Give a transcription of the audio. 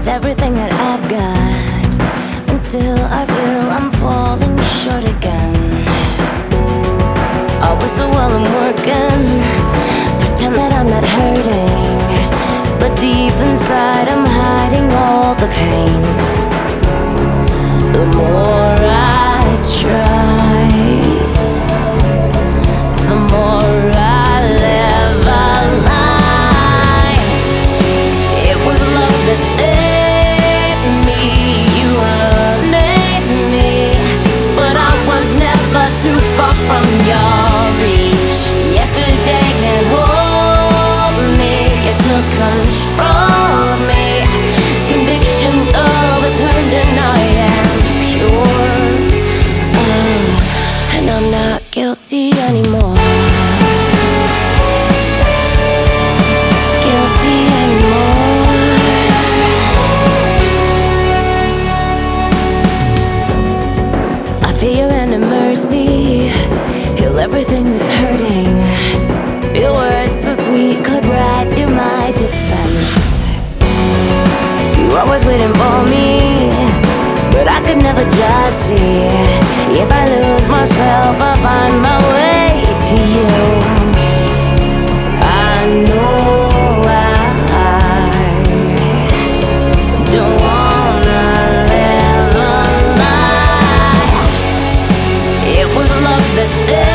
with everything that I've got, and still I feel I'm falling short again. I was so well I'm working, pretend that I'm not hurting, but deep inside I'm hiding all the pain. The more I try, the more I live a lie. It was love that saved me, you amazed me, but I was never too far from your reach. Yesterday can't hold me, it took control of me. Convictions overturned and I am pure, and I'm not guilty anymore. Guilty anymore. I feel your end of mercy, heal everything that's hurting. Your words so sweet could write through my defense. You were always waiting for me, but I could never just see. If I lose myself, I'll find my way to you. I know I don't wanna live a lie. It was love that saved